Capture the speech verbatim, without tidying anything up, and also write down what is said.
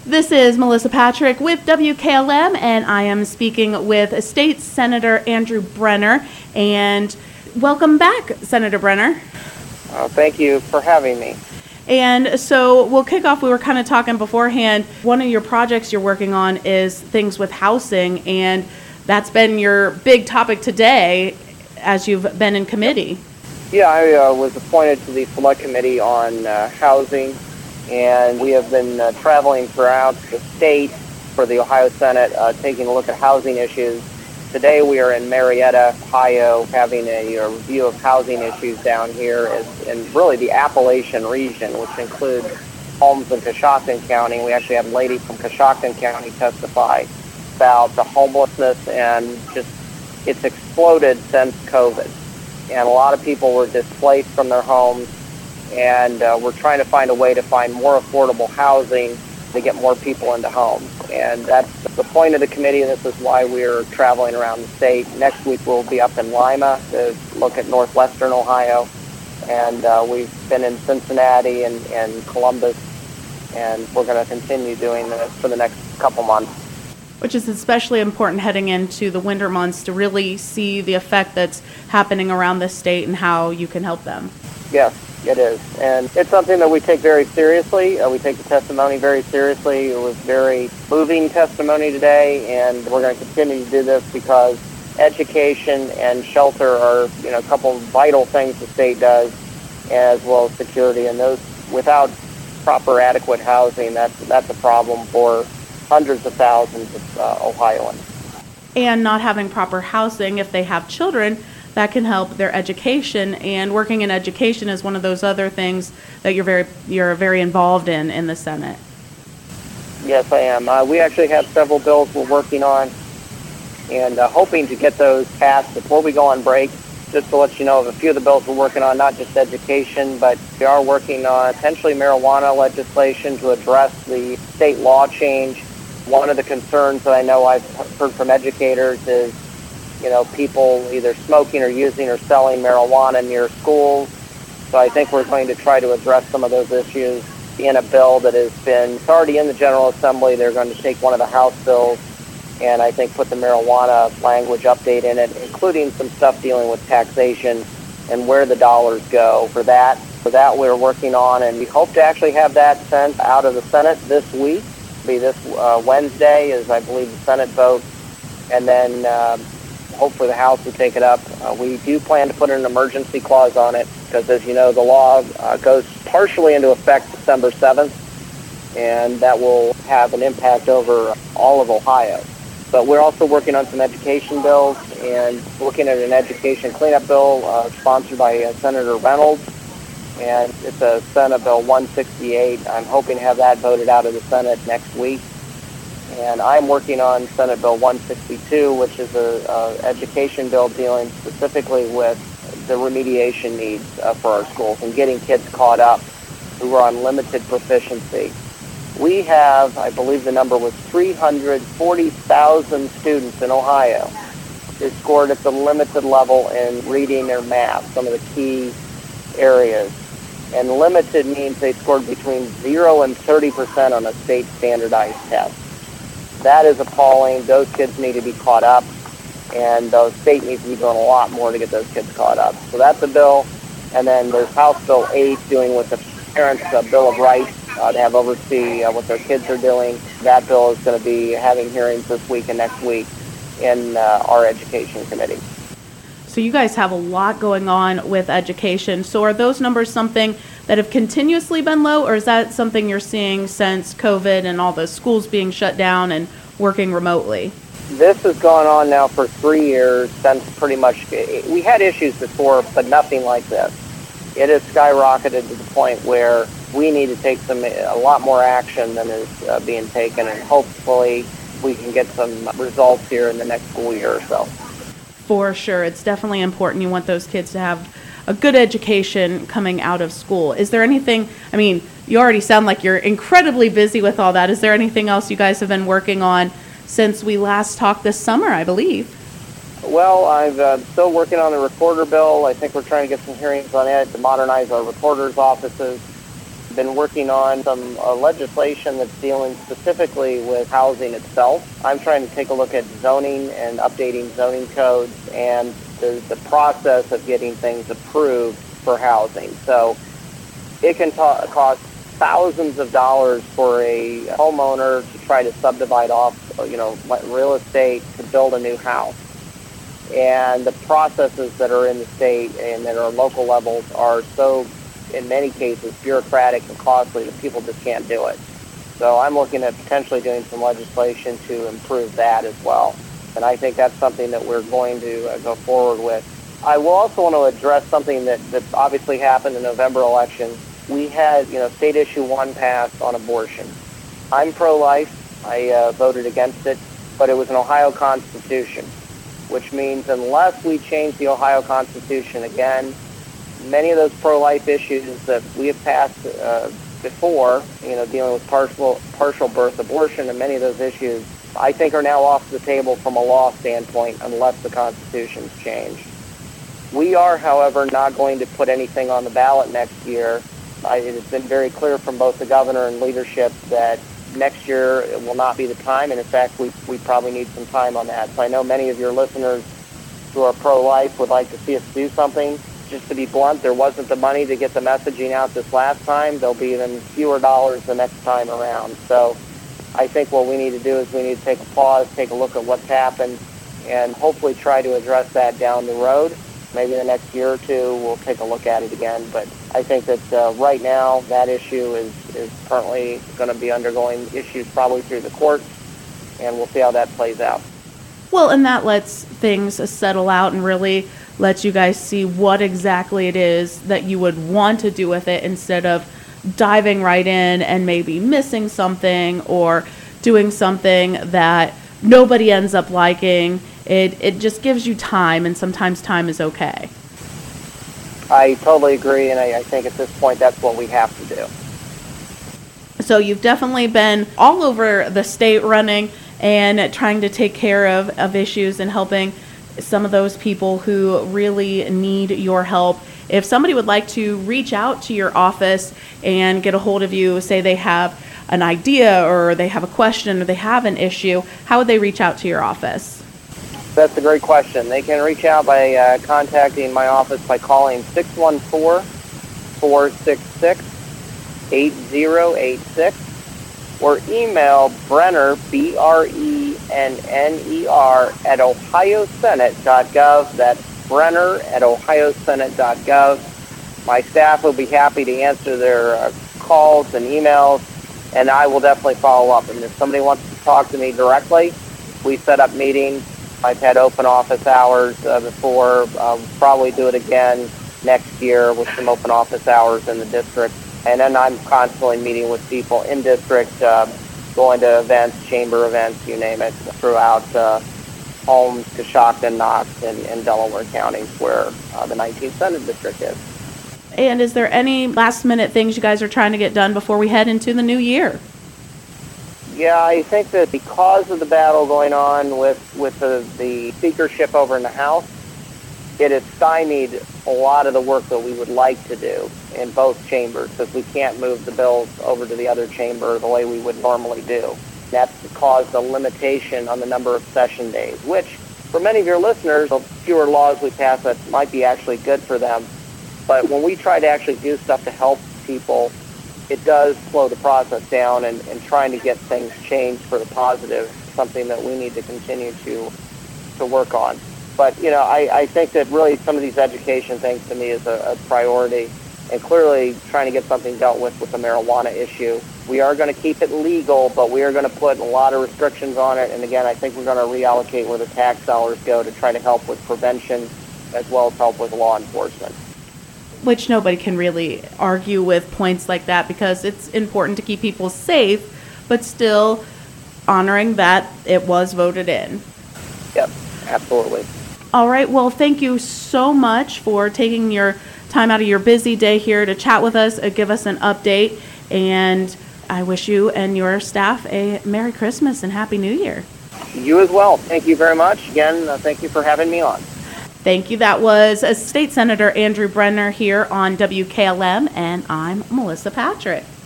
This is Melissa Patrick with W K L M, and I am speaking with State Senator Andrew Brenner. And welcome back, Senator Brenner. Uh, thank you for having me. And so we'll kick off. We were kind of talking beforehand. One of your projects you're working on is things with housing, and that's been your big topic today as you've been in committee. Yeah, I uh, was appointed to the Select Committee on uh, Housing, and we have been uh, traveling throughout the state for the Ohio Senate, uh, taking a look at housing issues. Today we are in Marietta, Ohio, having a, a review of housing issues down here as, in really the Appalachian region, which includes homes in Coshocton County. We actually had a lady from Coshocton County testify about the homelessness, and just it's exploded since COVID. And a lot of people were displaced from their homes, and uh, we're trying to find a way to find more affordable housing to get more people into homes. And that's the point of the committee, and this is why we're traveling around the state. Next week we'll be up in Lima to look at northwestern Ohio, and uh, we've been in Cincinnati and, and Columbus, and we're going to continue doing this for the next couple months. Which is especially important heading into the winter months to really see the effect that's happening around the state and how you can help them. Yes, it is. And it's something that we take very seriously. Uh, we take the testimony very seriously. It was very moving testimony today, and we're going to continue to do this because education and shelter are, you know, a couple of vital things the state does, as well as security. And those, without proper adequate housing, that's, that's a problem for hundreds of thousands of uh, Ohioans. And not having proper housing, if they have children, that can help their education. And working in education is one of those other things that you're very you're very involved in in the Senate. Yes, I am. Uh, we actually have several bills we're working on, and uh, hoping to get those passed before we go on break. Just to let you know of a few of the bills we're working on, not just education, but we are working on potentially marijuana legislation to address the state law change. One of the concerns that I know I've heard from educators is, you know, people either smoking or using or selling marijuana near schools. So I think we're going to try to address some of those issues in a bill that has been, it's already in the General Assembly. They're going to take one of the House bills and I think put the marijuana language update in it, including some stuff dealing with taxation and where the dollars go for that. For that we're working on, and we hope to actually have that sent out of the Senate this week. Be this uh, Wednesday is, I believe, the Senate vote, and then uh, hopefully the House will take it up. Uh, we do plan to put an emergency clause on it because, as you know, the law uh, goes partially into effect December seventh, and that will have an impact over all of Ohio. But we're also working on some education bills and looking at an education cleanup bill uh, sponsored by uh, Senator Reynolds. And it's a Senate Bill one sixty-eight. I'm hoping to have that voted out of the Senate next week. And I'm working on Senate Bill one sixty-two, which is a, a education bill dealing specifically with the remediation needs uh, for our schools and getting kids caught up who are on limited proficiency. We have, I believe the number was three hundred forty thousand students in Ohio who scored at the limited level in reading or math, some of the key areas. And limited means they scored between zero and thirty percent on a state standardized test. That is appalling. Those kids need to be caught up, and the state needs to be doing a lot more to get those kids caught up. So that's a bill. And then there's House Bill eight dealing with the parents' uh, Bill of Rights uh, to have oversee uh, what their kids are doing. That bill is going to be having hearings this week and next week in uh, our Education Committee. So you guys have a lot going on with education. So are those numbers something that have continuously been low, or is that something you're seeing since COVID and all the schools being shut down and working remotely? This has gone on now for three years since pretty much, we had issues before, but nothing like this. It has skyrocketed to the point where we need to take some a lot more action than is uh, being taken, and hopefully we can get some results here in the next school year or so. For sure. It's definitely important. You want those kids to have a good education coming out of school. Is there anything, I mean, you already sound like you're incredibly busy with all that. Is there anything else you guys have been working on since we last talked this summer, I believe? Well, I'm uh, still working on the recorder bill. I think we're trying to get some hearings on it to modernize our recorders' offices. been working on some uh, legislation that's dealing specifically with housing itself. I'm trying to take a look at zoning and updating zoning codes and the, the process of getting things approved for housing. So it can ta- cost thousands of dollars for a homeowner to try to subdivide off, you know, real estate to build a new house. And the processes that are in the state and that are local levels are so, in many cases, bureaucratic and costly that people just can't do it. So I'm looking at potentially doing some legislation to improve that as well. And I think that's something that we're going to uh, go forward with. I will also want to address something that, that obviously happened in the November election. We had, you know, State Issue one passed on abortion. I'm pro-life. I uh, voted against it, but it was an Ohio Constitution, which means unless we change the Ohio Constitution again, many of those pro-life issues that we have passed uh, before, you know, dealing with partial partial birth abortion and many of those issues, I think are now off the table from a law standpoint unless the Constitution's changed. We are, however, not going to put anything on the ballot next year. I, it has been very clear from both the governor and leadership that next year it will not be the time, and in fact, we, we probably need some time on that. So I know many of your listeners who are pro-life would like to see us do something. Just to be blunt, there wasn't the money to get the messaging out this last time. There'll be even fewer dollars the next time around. So I think what we need to do is we need to take a pause, take a look at what's happened, and hopefully try to address that down the road. Maybe the next year or two we'll take a look at it again. But I think that uh, right now that issue is, is currently going to be undergoing issues probably through the courts, and we'll see how that plays out. Well, and that lets things settle out and really lets you guys see what exactly it is that you would want to do with it instead of diving right in and maybe missing something or doing something that nobody ends up liking. It it just gives you time, and sometimes time is okay. I totally agree, and I, I think at this point that's what we have to do. So you've definitely been all over the state running and trying to take care of, of issues and helping some of those people who really need your help. If somebody would like to reach out to your office and get a hold of you, say they have an idea or they have a question or they have an issue, how would they reach out to your office? That's a great question. They can reach out by uh, contacting my office by calling six one four, four six six, eight zero eight six or email Brenner, B R E N N E R, at ohio senate dot gov. That's Brenner at ohio senate dot gov. My staff will be happy to answer their uh, calls and emails, and I will definitely follow up. And if somebody wants to talk to me directly, we set up meetings. I've had open office hours uh, before. I'll probably do it again next year with some open office hours in the district. And then I'm constantly meeting with people in district, uh, going to events, chamber events, you name it, throughout uh, Holmes, Coshocton, Knox, and, and Delaware counties where uh, the nineteenth Senate District is. And is there any last minute things you guys are trying to get done before we head into the new year? Yeah, I think that because of the battle going on with, with the, the speakership over in the House, it has stymied a lot of the work that we would like to do in both chambers because we can't move the bills over to the other chamber the way we would normally do. That's caused a limitation on the number of session days, which for many of your listeners, the fewer laws we pass, that might be actually good for them. But when we try to actually do stuff to help people, it does slow the process down, and, and trying to get things changed for the positive, something that we need to continue to to work on. But, you know, I, I think that really some of these education things to me is a, a priority, and clearly trying to get something dealt with with the marijuana issue. We are going to keep it legal, but we are going to put a lot of restrictions on it. And again, I think we're going to reallocate where the tax dollars go to try to help with prevention as well as help with law enforcement. Which nobody can really argue with points like that because it's important to keep people safe, but still honoring that it was voted in. Yep, absolutely. All right. Well, thank you so much for taking your time out of your busy day here to chat with us, uh, give us an update, and I wish you and your staff a Merry Christmas and Happy New Year. You as well. Thank you very much. Again, uh, thank you for having me on. Thank you. That was uh, State Senator Andrew Brenner here on W K L M, and I'm Melissa Patrick.